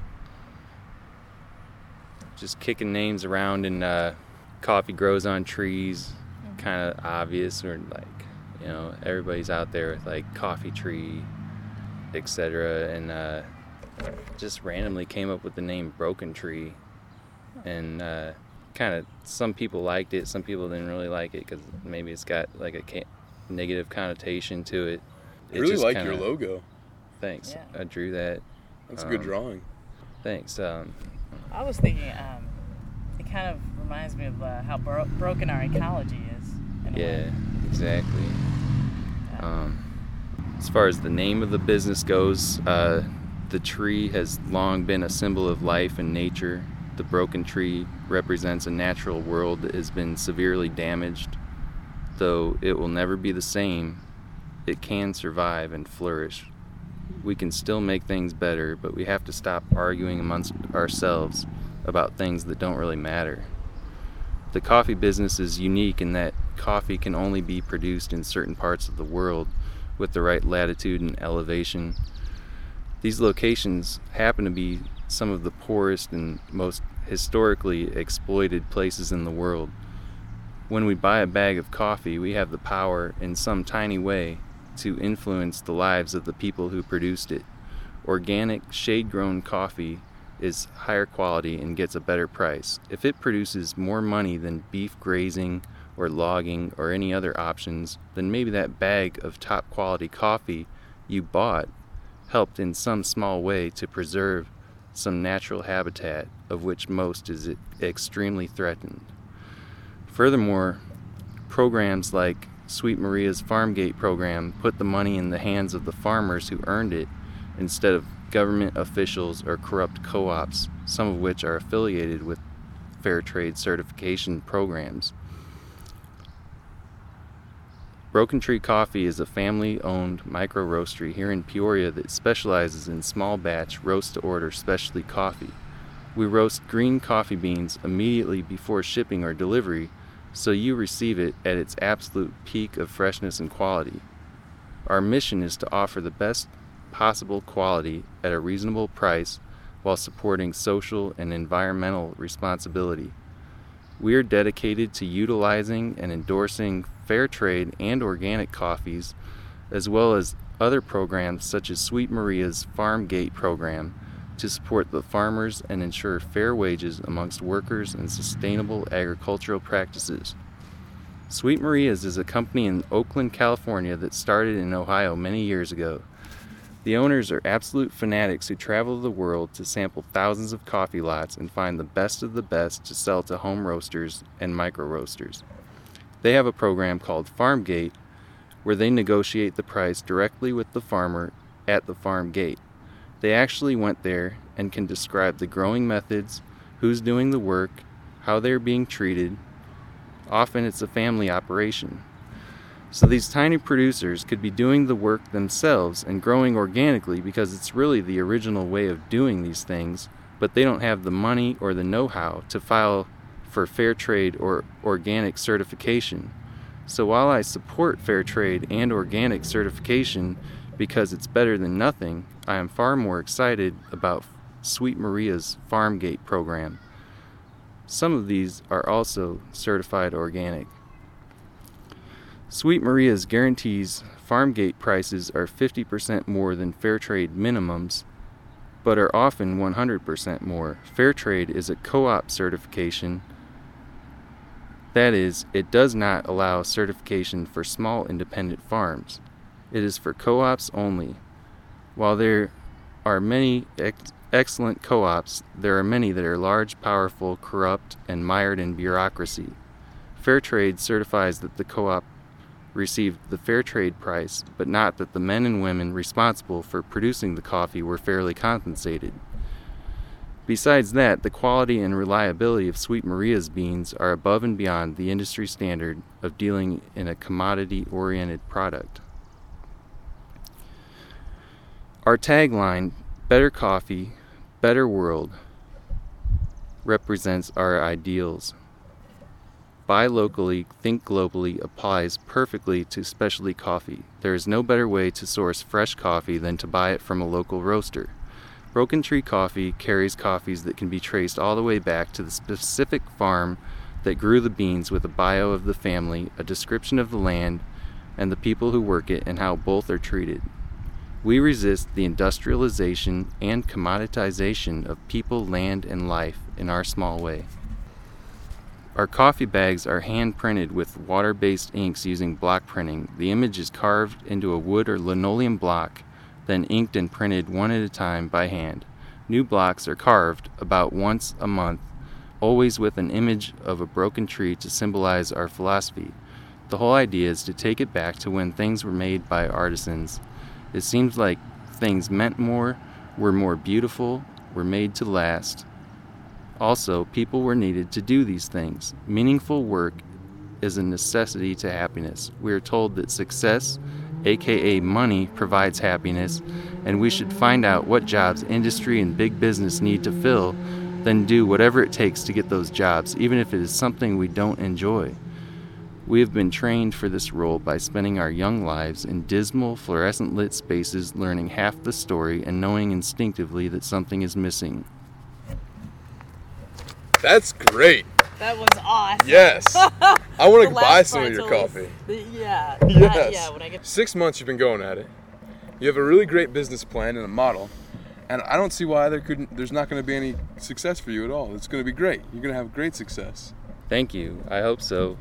just kicking names around, and coffee grows on trees, kind of obvious, or like, everybody's out there with like coffee tree, etc. And just randomly came up with the name Broken Tree, and kind of some people liked it, some people didn't really like it because maybe it's got like a negative connotation to it. I really like your logo. Thanks. Yeah. I drew that. That's a good drawing. Thanks. I was thinking it kind of reminds me of how broken our ecology is. Yeah, exactly. As far as the name of the business goes, the tree has long been a symbol of life and nature. The broken tree represents a natural world that has been severely damaged. Though it will never be the same, it can survive and flourish. We can still make things better, but we have to stop arguing amongst ourselves about things that don't really matter. The coffee business is unique in that coffee can only be produced in certain parts of the world with the right latitude and elevation. These locations happen to be some of the poorest and most historically exploited places in the world. When we buy a bag of coffee, we have the power, in some tiny way, to influence the lives of the people who produced it. Organic, shade-grown coffee is higher quality and gets a better price. If it produces more money than beef grazing or logging or any other options, then maybe that bag of top-quality coffee you bought helped in some small way to preserve some natural habitat, of which most is extremely threatened. Furthermore, programs like Sweet Maria's Farmgate program put the money in the hands of the farmers who earned it instead of government officials or corrupt co-ops, some of which are affiliated with fair trade certification programs. Broken Tree Coffee is a family-owned micro-roastery here in Peoria that specializes in small-batch, roast-to-order specialty coffee. We roast green coffee beans immediately before shipping or delivery, so you receive it at its absolute peak of freshness and quality. Our mission is to offer the best possible quality at a reasonable price while supporting social and environmental responsibility. We are dedicated to utilizing and endorsing fair trade and organic coffees, as well as other programs such as Sweet Maria's Farmgate program to support the farmers and ensure fair wages amongst workers and sustainable agricultural practices. Sweet Maria's is a company in Oakland, California that started in Ohio many years ago. The owners are absolute fanatics who travel the world to sample thousands of coffee lots and find the best of the best to sell to home roasters and micro roasters. They have a program called Farmgate where they negotiate the price directly with the farmer at the farm gate. They actually went there and can describe the growing methods, who's doing the work, how they're being treated. Often it's a family operation. So these tiny producers could be doing the work themselves and growing organically because it's really the original way of doing these things, but they don't have the money or the know-how to file for fair trade or organic certification. So while I support fair trade and organic certification because it's better than nothing, I am far more excited about Sweet Maria's Farmgate program. Some of these are also certified organic. Sweet Maria's guarantees Farmgate prices are 50% more than fair trade minimums, but are often 100% more. Fair trade is a co-op certification That is, it does not allow certification for small independent farms. It is for co-ops only. While there are many excellent co-ops, there are many that are large, powerful, corrupt, and mired in bureaucracy. Fairtrade certifies that the co-op received the fair trade price, but not that the men and women responsible for producing the coffee were fairly compensated. Besides that, the quality and reliability of Sweet Maria's beans are above and beyond the industry standard of dealing in a commodity-oriented product. Our tagline, Better Coffee, Better World, represents our ideals. Buy locally, think globally applies perfectly to specialty coffee. There is no better way to source fresh coffee than to buy it from a local roaster. Broken Tree Coffee carries coffees that can be traced all the way back to the specific farm that grew the beans with a bio of the family, a description of the land, and the people who work it and how both are treated. We resist the industrialization and commoditization of people, land, and life in our small way. Our coffee bags are hand-printed with water-based inks using block printing. The image is carved into a wood or linoleum block, then inked and printed one at a time by hand. New blocks are carved about once a month, always with an image of a broken tree to symbolize our philosophy. The whole idea is to take it back to when things were made by artisans. It seems like things meant more, were more beautiful, were made to last. Also, people were needed to do these things. Meaningful work is a necessity to happiness. We are told that success, aka money, provides happiness, and we should find out what jobs industry and big business need to fill, then do whatever it takes to get those jobs, even if it is something we don't enjoy. We have been trained for this role by spending our young lives in dismal, fluorescent lit spaces, learning half the story and knowing instinctively that something is missing. That's great. That was awesome. Yes. I want to The buy last some of part your always- coffee. Yeah. Yes. Yeah, when I get 6 months you've been going at it. You have a really great business plan and a model, and I don't see why there's not going to be any success for you at all. It's going to be great. You're going to have great success. Thank you. I hope so.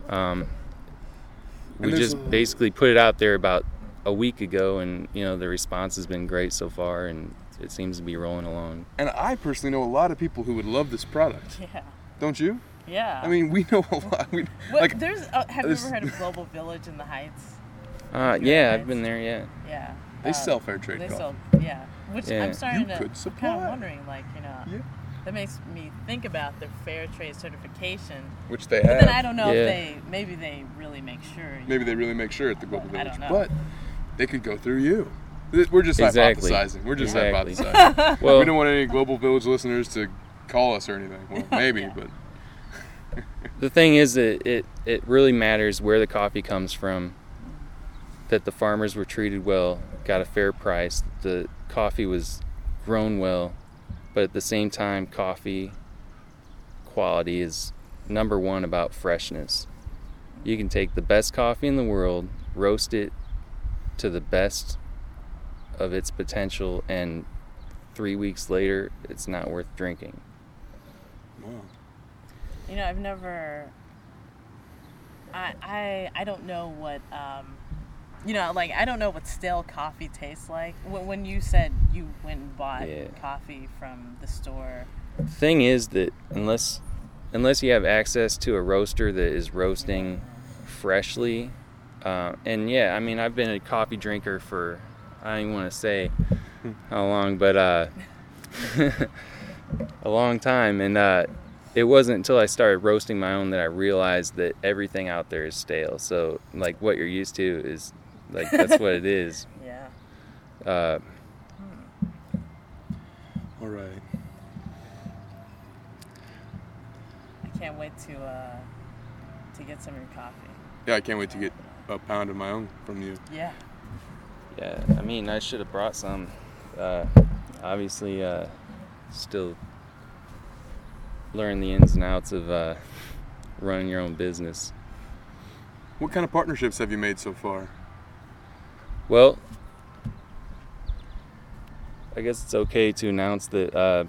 We there's just basically put it out there about a week ago, and the response has been great so far, and it seems to be rolling along. And I personally know a lot of people who would love this product. Yeah. Don't you? Yeah. I mean, we know a lot. Have you ever heard of Global Village in the Heights? Yeah, I've been there. Yeah. Yeah. They sell fair trade They coffee. sell, yeah. Which Yeah. I'm starting You to. could I'm supply. kind of wondering, that makes me think about their fair trade certification. Which they But have. then I don't know Yeah. if maybe they really make sure. Maybe they really make sure at the Global I Village. don't know. But they could go through you. We're just Exactly. hypothesizing. We're just Exactly. hypothesizing. Well- we don't want any Global Village listeners to call us or anything. Well, maybe, but... The thing is that it really matters where the coffee comes from, that the farmers were treated well, got a fair price, the coffee was grown well, but at the same time, coffee quality is number one about freshness. You can take the best coffee in the world, roast it to the best of its potential, and 3 weeks later, it's not worth drinking. Wow. I've never. I don't know what I don't know what stale coffee tastes like. When you said you went and bought coffee from the store. The thing is that unless you have access to a roaster that is roasting freshly, and yeah, I mean, I've been a coffee drinker for, I don't even want to say how long, but a long time, and it wasn't until I started roasting my own that I realized that everything out there is stale. So like what you're used to is like that's what it is. Yeah. All right. I can't wait to get some of your coffee. Yeah, I can't wait to get a pound of my own from you. Yeah. Yeah, I mean, I should have brought some. Obviously, still learn the ins and outs of running your own business. What kind of partnerships have you made so far? Well, I guess it's okay to announce that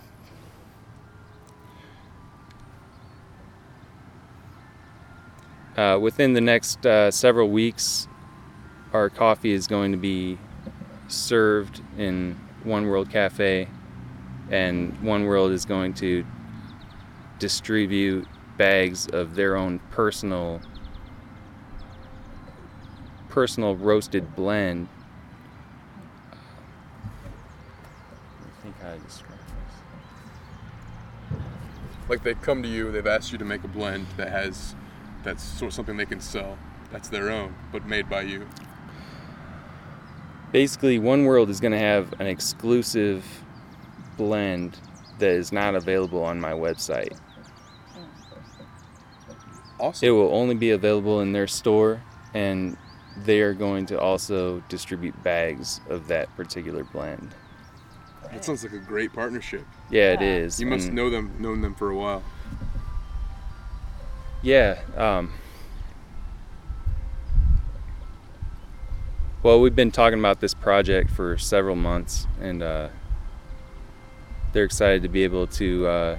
Within the next several weeks, our coffee is going to be served in One World Cafe, and One World is going to distribute bags of their own personal roasted blend. I think I described this. Like they come to you, they've asked you to make a blend that's sort of something they can sell. That's their own, but made by you. Basically, One World is going to have an exclusive blend that is not available on my website. Awesome. It will only be available in their store, and they are going to also distribute bags of that particular blend. That sounds like a great partnership. Yeah, it is. You must known them for a while. Yeah. Well, we've been talking about this project for several months, and they're excited to be able to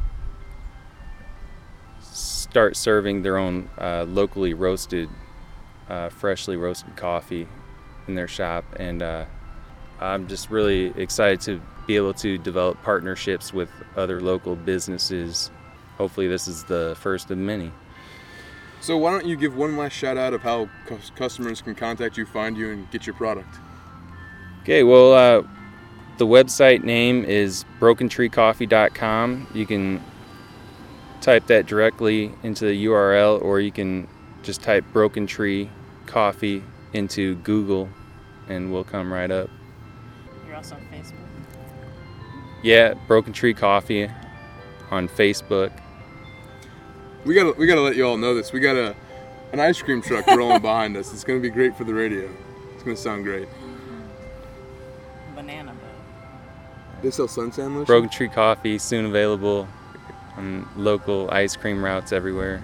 start serving their own locally roasted, freshly roasted coffee in their shop. And I'm just really excited to be able to develop partnerships with other local businesses. Hopefully this is the first of many. So why don't you give one last shout out of how customers can contact you, find you, and get your product? Okay, well, the website name is brokentreecoffee.com. You can type that directly into the URL, or you can just type Broken Tree Coffee into Google and we'll come right up. You're also on Facebook? Yeah, Broken Tree Coffee on Facebook. We gotta let you all know this. We got an ice cream truck rolling behind us. It's gonna be great for the radio. It's gonna sound great. Banana boat. They sell suntan lotion? Broken Tree Coffee, soon available on local ice cream routes everywhere.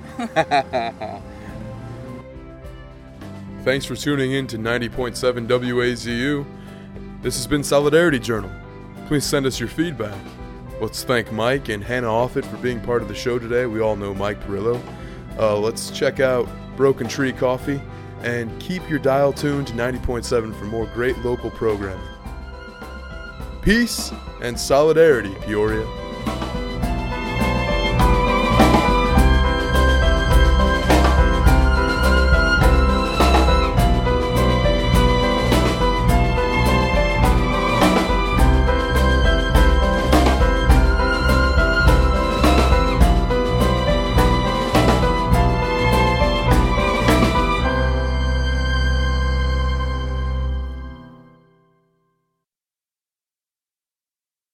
Thanks for tuning in to 90.7 WAZU. This has been Solidarity Journal. Please send us your feedback. Let's thank Mike and Hannah Offit for being part of the show today. We all know Mike Perillo. Let's check out Broken Tree Coffee and keep your dial tuned to 90.7 for more great local programming. Peace and solidarity, Peoria.